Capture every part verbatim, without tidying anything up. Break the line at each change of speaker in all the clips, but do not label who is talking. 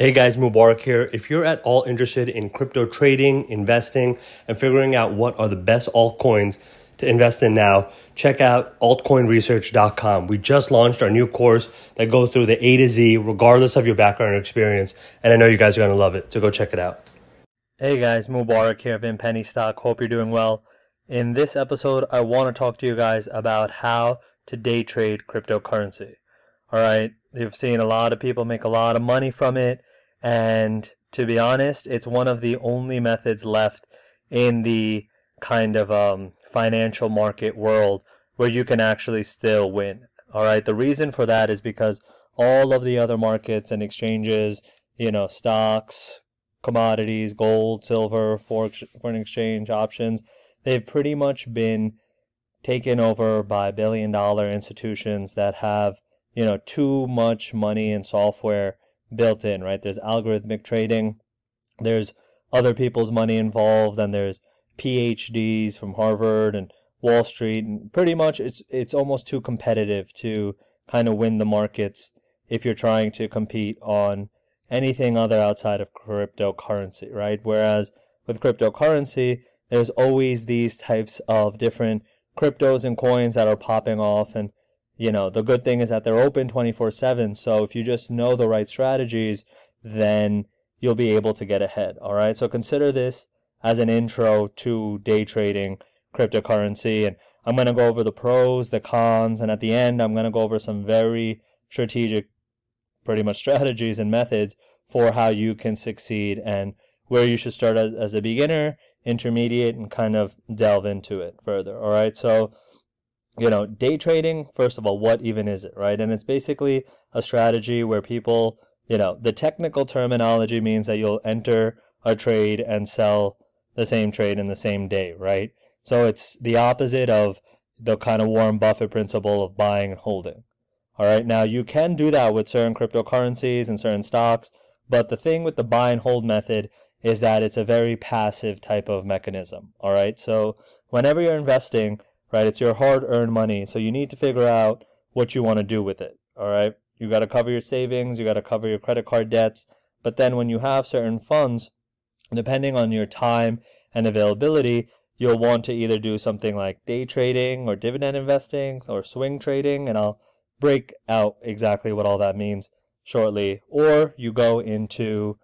Hey guys, Mubarak here. If you're at all interested in crypto trading, investing, and figuring out what are the best altcoins to invest in now, check out altcoin research dot com. We just launched our new course that goes through the A to Z, regardless of your background or experience, and I know you guys are going to love it, so go check it out. Hey guys, Mubarak here of Penny Stock. Hope you're doing well. In this episode, I want to talk to you guys about how to day trade cryptocurrency. All right, you've seen a lot of people make a lot of money from it, and to be honest, it's one of the only methods left in the kind of um, financial market world where you can actually still win. All right, the reason for that is because all of the other markets and exchanges, you know, stocks, commodities, gold, silver, foreign exchange, options, they've pretty much been taken over by billion dollar institutions that have, you know, too much money and software built in, right? There's algorithmic trading, there's other people's money involved, and there's P H Ds from Harvard and Wall Street, and pretty much it's it's almost too competitive to kind of win the markets if you're trying to compete on anything other outside of cryptocurrency, right? Whereas with cryptocurrency, there's always these types of different cryptos and coins that are popping off, and you know, the good thing is that they're open twenty-four seven, so if you just know the right strategies, then you'll be able to get ahead, all right? So consider this as an intro to day trading cryptocurrency, and I'm going to go over the pros, the cons, and at the end, I'm going to go over some very strategic, pretty much strategies and methods for how you can succeed and where you should start as, as a beginner, intermediate, and kind of delve into it further, all right? So you know, day trading, first of all, what even is it, right? And it's basically a strategy where people, you know, the technical terminology means that you'll enter a trade and sell the same trade in the same day, right? So it's the opposite of the kind of Warren Buffett principle of buying and holding. All right, now you can do that with certain cryptocurrencies and certain stocks, but the thing with the buy and hold method is that it's a very passive type of mechanism. All right, so whenever you're investing, right, it's your hard-earned money, so you need to figure out what you want to do with it, all right? You got to cover your savings, you got to cover your credit card debts, but then when you have certain funds, depending on your time and availability, you'll want to either do something like day trading or dividend investing or swing trading, and I'll break out exactly what all that means shortly, or you go into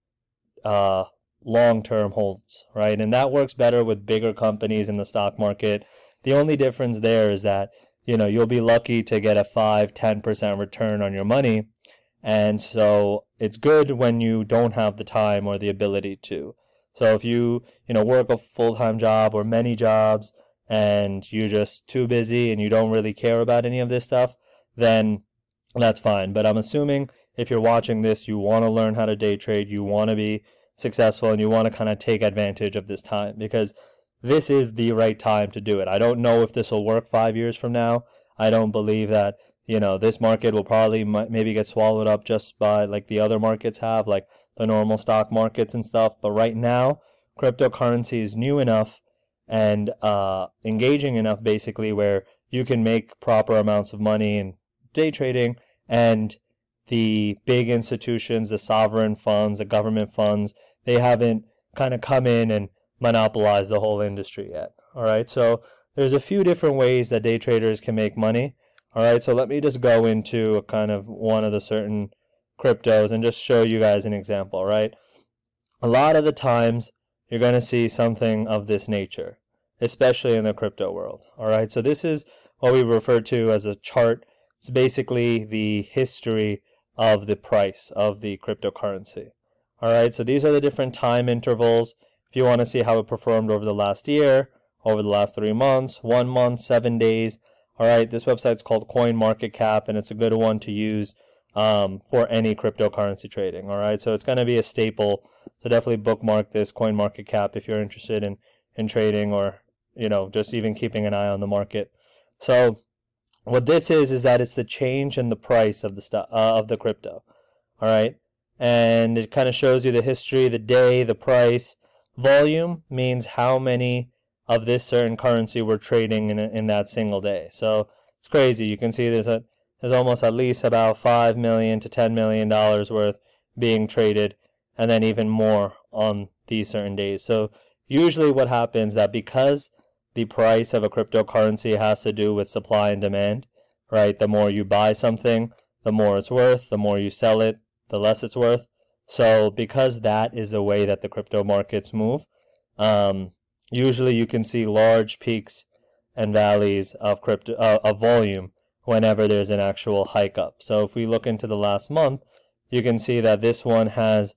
uh, long-term holds, right? And that works better with bigger companies in the stock market. The only difference there is that, you know, you'll be lucky to get a five, ten percent return on your money. And so it's good when you don't have the time or the ability to. So if you, you know, work a full-time job or many jobs and you're just too busy and you don't really care about any of this stuff, then that's fine. But I'm assuming if you're watching this, you want to learn how to day trade, you want to be successful, and you want to kind of take advantage of this time, because this is the right time to do it. I don't know if this will work five years from now. I don't believe that, you know, this market will probably maybe get swallowed up just by like the other markets have, like the normal stock markets and stuff. But right now, cryptocurrency is new enough and uh, engaging enough, basically, where you can make proper amounts of money in day trading, and the big institutions, the sovereign funds, the government funds, they haven't kind of come in and monopolize the whole industry yet. All right, so there's a few different ways that day traders can make money. All right, so let me just go into a kind of one of the certain cryptos and just show you guys an example, right? A lot of the times you're going to see something of this nature, especially in the crypto world. All right, so this is what we refer to as a chart. It's basically the history of the price of the cryptocurrency. All right, so these are the different time intervals. If you want to see how it performed over the last year, over the last three months, one month, seven days, all right, this website's called CoinMarketCap, and it's a good one to use um, for any cryptocurrency trading, all right? So it's going to be a staple, so definitely bookmark this CoinMarketCap if you're interested in, in trading, or, you know, just even keeping an eye on the market. So what this is, is that it's the change in the price of the, stu- uh, of the crypto, all right? And it kind of shows you the history, the day, the price. Volume means how many of this certain currency we're trading in in that single day. So it's crazy. You can see there's a there's almost at least about five million to ten million dollars worth being traded, and then even more on these certain days. So usually what happens that because the price of a cryptocurrency has to do with supply and demand, right? The more you buy something, the more it's worth. The more you sell it, the less it's worth. So because that is the way that the crypto markets move, um, usually you can see large peaks and valleys of crypto uh, of volume whenever there's an actual hike up. So if we look into the last month, you can see that this one has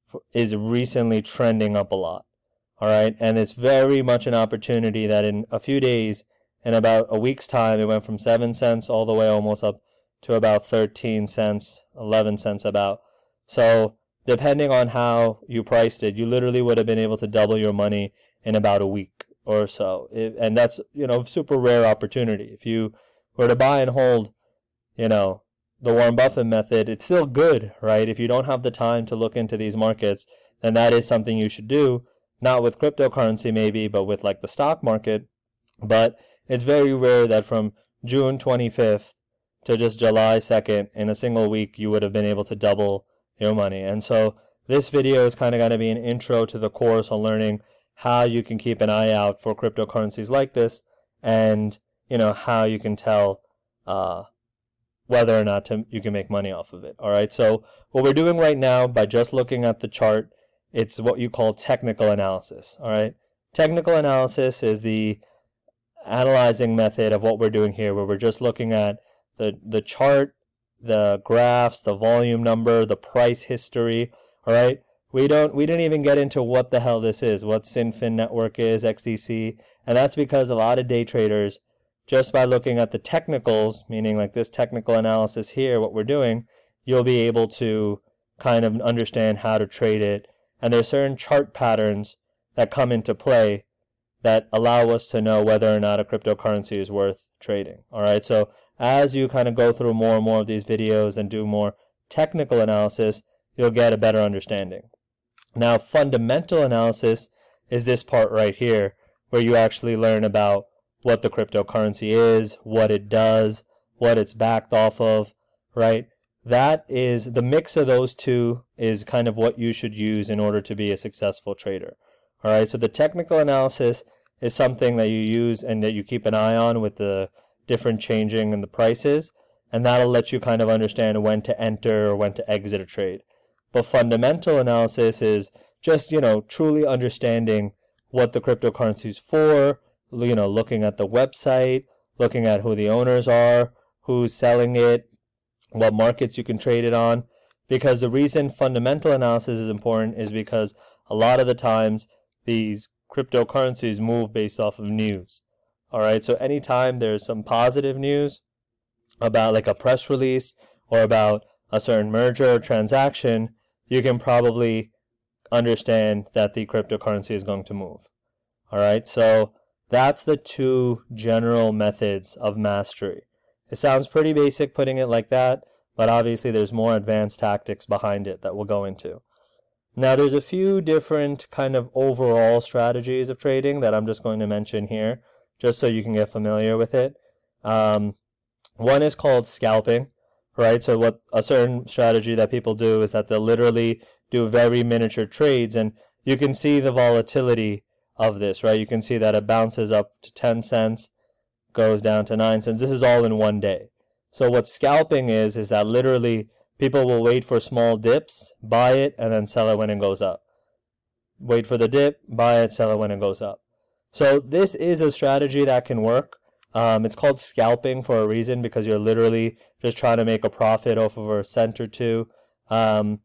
is recently trending up a lot. All right, and it's very much an opportunity that in a few days, in about a week's time, it went from seven cents all the way almost up to about thirteen cents, eleven cents about. So depending on how you priced it, you literally would have been able to double your money in about a week or so. It, and that's, you know, super rare opportunity. If you were to buy and hold, you know, the Warren Buffett method, it's still good, right? If you don't have the time to look into these markets, then that is something you should do. Not with cryptocurrency maybe, but with like the stock market. But it's very rare that from June twenty-fifth to just July second in a single week, you would have been able to double your money. And so this video is kind of going to be an intro to the course on learning how you can keep an eye out for cryptocurrencies like this, and you know how you can tell uh, whether or not to, you can make money off of it. All right. So what we're doing right now by just looking at the chart, it's what you call technical analysis. All right. Technical analysis is the analyzing method of what we're doing here, where we're just looking at the the chart, the graphs, the volume number, the price history. All right. We don't we didn't even get into what the hell this is, what Sinfin network is, X D C, and that's because a lot of day traders, just by looking at the technicals, meaning like this technical analysis here, what we're doing, you'll be able to kind of understand how to trade it. And there's certain chart patterns that come into play that allow us to know whether or not a cryptocurrency is worth trading. All right. So as you kind of go through more and more of these videos and do more technical analysis, you'll get a better understanding. Now, fundamental analysis is this part right here, where you actually learn about what the cryptocurrency is, what it does, what it's backed off of, right? That is, the mix of those two is kind of what you should use in order to be a successful trader. All right, so the technical analysis is something that you use and that you keep an eye on with the different changing in the prices, and that'll let you kind of understand when to enter or when to exit a trade. But fundamental analysis is just, you know, truly understanding what the cryptocurrency is for, you know, looking at the website, looking at who the owners are, who's selling it, what markets you can trade it on. Because the reason fundamental analysis is important is because a lot of the times these cryptocurrencies move based off of news. All right, so anytime there's some positive news about like a press release or about a certain merger or transaction, you can probably understand that the cryptocurrency is going to move. All right, so that's the two general methods of mastery. It sounds pretty basic putting it like that, but obviously there's more advanced tactics behind it that we'll go into. Now, there's a few different kind of overall strategies of trading that I'm just going to mention here, just so you can get familiar with it. Um, one is called scalping, right? So what a certain strategy that people do is that they'll literally do very miniature trades, and you can see the volatility of this, right? You can see that it bounces up to ten cents, goes down to nine cents. This is all in one day. So what scalping is, is that literally people will wait for small dips, buy it, and then sell it when it goes up. Wait for the dip, buy it, sell it when it goes up. So this is a strategy that can work. Um, it's called scalping for a reason, because you're literally just trying to make a profit off of a cent or two. Um,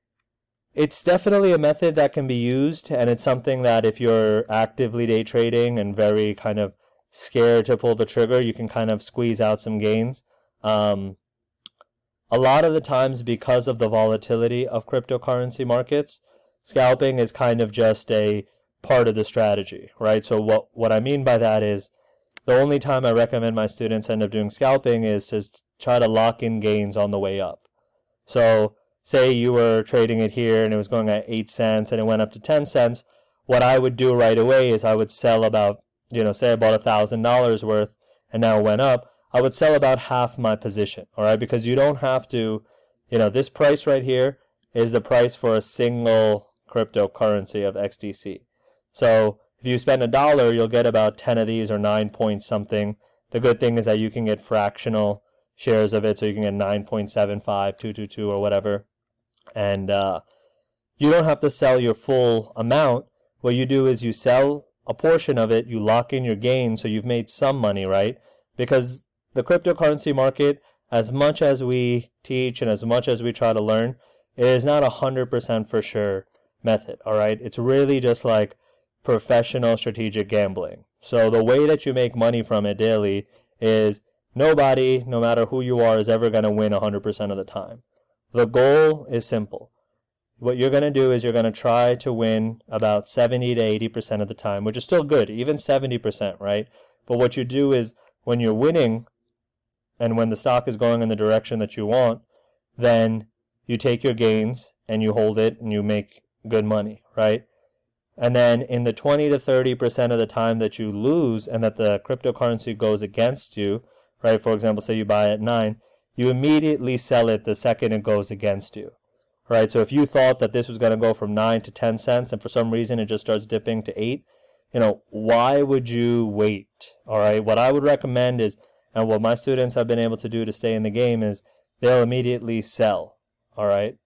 it's definitely a method that can be used, and it's something that if you're actively day trading and very kind of scared to pull the trigger, you can kind of squeeze out some gains. Um, a lot of the times, because of the volatility of cryptocurrency markets, scalping is kind of just a part of the strategy, right? So what, what I mean by that is the only time I recommend my students end up doing scalping is to try to lock in gains on the way up. So say you were trading it here and it was going at eight cents and it went up to ten cents. What I would do right away is I would sell about, you know, say I bought one thousand dollars worth and now it went up. I would sell about half my position, all right? Because you don't have to, you know, this price right here is the price for a single cryptocurrency of X D C. So if you spend a dollar, you'll get about ten of these or nine point something. The good thing is that you can get fractional shares of it, so you can get nine point seven five, two two two or whatever. And uh, you don't have to sell your full amount. What you do is you sell a portion of it, you lock in your gain, so you've made some money, right? Because the cryptocurrency market, as much as we teach and as much as we try to learn, it is not a one hundred percent for sure method, all right? It's really just like professional strategic gambling. So the way that you make money from it daily is nobody, no matter who you are, is ever going to win one hundred percent of the time. The goal is simple. What you're going to do is you're going to try to win about seventy to eighty percent of the time, which is still good, even seventy percent, right? But what you do is when you're winning and when the stock is going in the direction that you want, then you take your gains and you hold it and you make good money, right? And then in the twenty to thirty percent of the time that you lose and that the cryptocurrency goes against you, right? For example, say you buy at nine, you immediately sell it the second it goes against you, right? So if you thought that this was going to go from nine to ten cents and for some reason it just starts dipping to eight, you know, why would you wait? All right. What I would recommend is, and what my students have been able to do to stay in the game is they'll immediately sell. All right.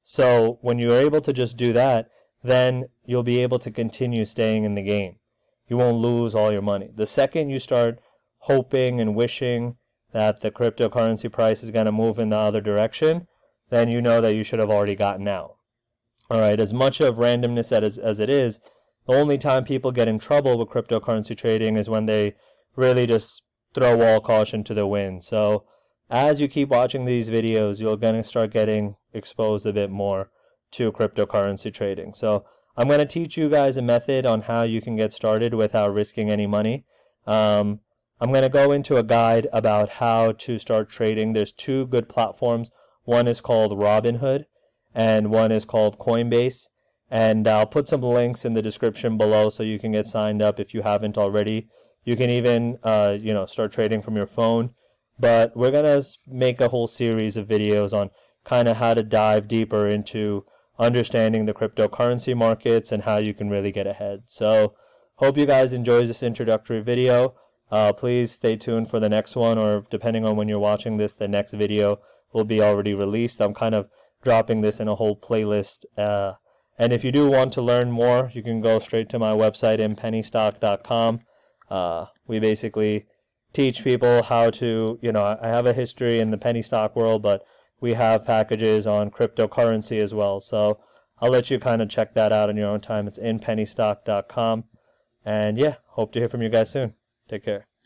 So when you're able to just do that, then you'll be able to continue staying in the game. You won't lose all your money. The second you start hoping and wishing that the cryptocurrency price is going to move in the other direction, then you know that you should have already gotten out. All right, as much of randomness as, as it is, the only time people get in trouble with cryptocurrency trading is when they really just throw all caution to the wind. So as you keep watching these videos, you're going to start getting exposed a bit more to cryptocurrency trading. So I'm going to teach you guys a method on how you can get started without risking any money. Um, I'm going to go into a guide about how to start trading. There's two good platforms. One is called Robinhood and one is called Coinbase. And I'll put some links in the description below so you can get signed up if you haven't already. You can even, uh, you know, start trading from your phone. But we're going to make a whole series of videos on kind of how to dive deeper into understanding the cryptocurrency markets and how you can really get ahead. So hope you guys enjoy this introductory video. Uh, please stay tuned for the next one, or depending on when you're watching this, the next video will be already released. I'm kind of dropping this in a whole playlist. Uh, and if you do want to learn more, you can go straight to my website, in penny stock dot com. Uh, we basically teach people how to, you know, I have a history in the penny stock world, but we have packages on cryptocurrency as well. So I'll let you kind of check that out in your own time. It's in penny stock dot com. And yeah, hope to hear from you guys soon. Take care.